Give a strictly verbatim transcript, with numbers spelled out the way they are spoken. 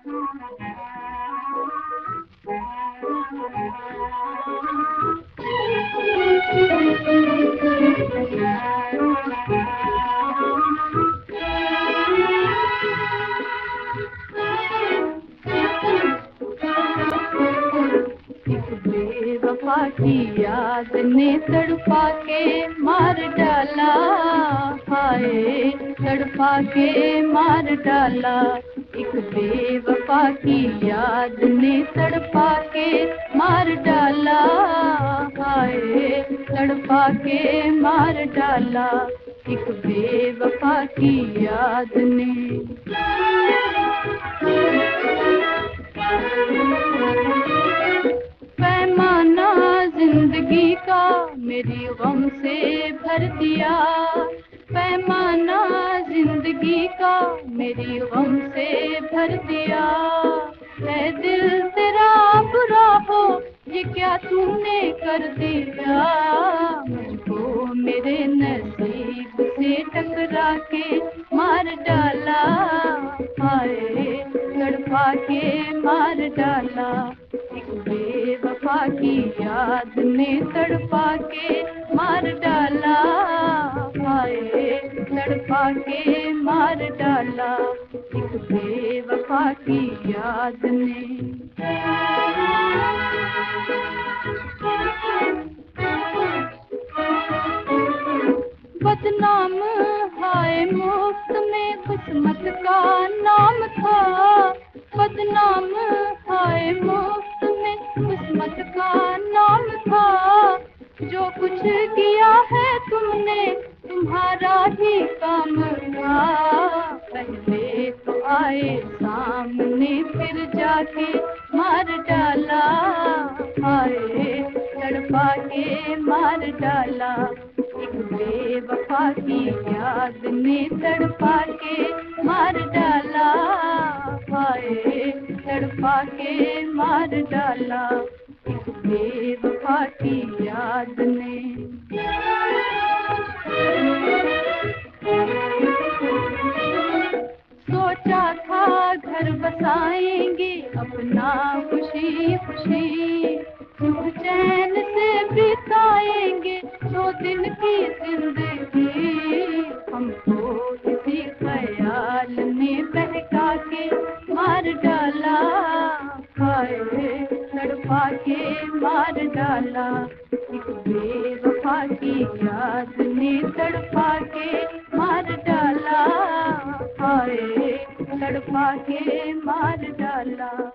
बेवफा की याद ने तड़पा के मार डाला, हाय तड़पा के मार डाला। एक बेवफा की याद ने तड़पा के मार डाला, हाय तड़पा के मार डाला। एक बेवफा की याद ने। पैमाना जिंदगी का मेरी गम से भर दिया, पैमाना जिंदगी का मेरी गम से भर दिया। है दिल तेरा बुरा हो ये क्या तूने कर दिया, मुझको मेरे नसीब से टकरा के मार डाला, हाय तड़पा के मार डाला। एक बेवफा की याद ने तड़पा के मार डाला, हाय तड़पा के मार डाला। एक बेवफा की याद ने। बदनाम हाय मुफ्त में किस्मत का नाम था, बदनाम हाय मुफ्त में किस्मत का नाम था। जो कुछ किया है तुमने तुम्हारा ही काम था। पहले तो आए सामने फिर जाके मार डाला, हाय तड़पा के मार डाला। एक बेवफा की याद ने तड़पा के मार डाला, हाय तड़पा के मार डाला। एक बेवफा की याद ने। सोचा था घर बसाएंगे अपना खुशी खुशी, सुख चैन से बिताएंगे दो दिन की जिंदगी। हमको किसी ख्याल ने बहका के मार डाला, हाय तड़पा के मार डाला। एक बेवफा की याद ने तड़पा के मार डाला, हाय तड़पा के मार डाला।